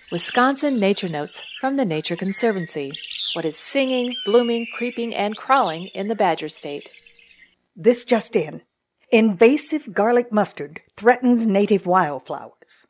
Wisconsin Nature Notes from the Nature Conservancy. What is singing, blooming, creeping, and crawling in the Badger State? This just in. Invasive garlic mustard threatens native wildflowers.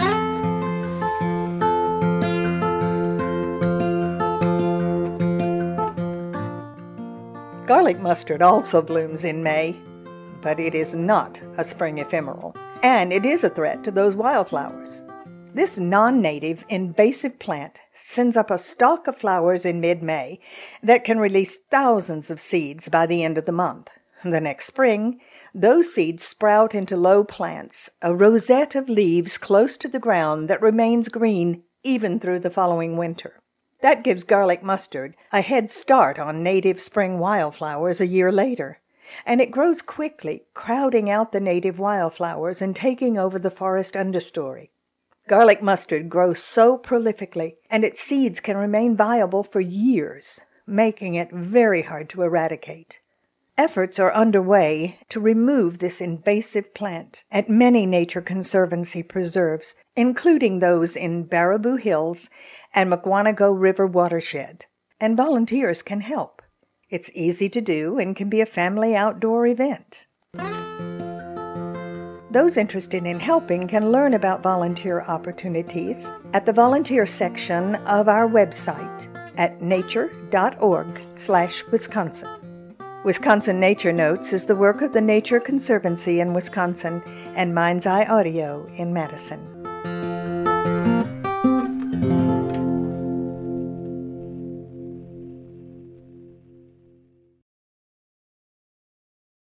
Garlic mustard also blooms in May, but it is not a spring ephemeral, and it is a threat to those wildflowers. This non-native invasive plant sends up a stalk of flowers in mid-May that can release thousands of seeds by the end of the month. The next spring, those seeds sprout into low plants, a rosette of leaves close to the ground that remains green even through the following winter. That gives garlic mustard a head start on native spring wildflowers a year later, and it grows quickly, crowding out the native wildflowers and taking over the forest understory. Garlic mustard grows so prolifically, and its seeds can remain viable for years, making it very hard to eradicate. Efforts are underway to remove this invasive plant at many Nature Conservancy preserves, including those in Baraboo Hills and Mukwonago River watershed, and volunteers can help. It's easy to do and can be a family outdoor event. Those interested in helping can learn about volunteer opportunities at the volunteer section of our website at nature.org/Wisconsin. Wisconsin Nature Notes is the work of the Nature Conservancy in Wisconsin and Mind's Eye Audio in Madison.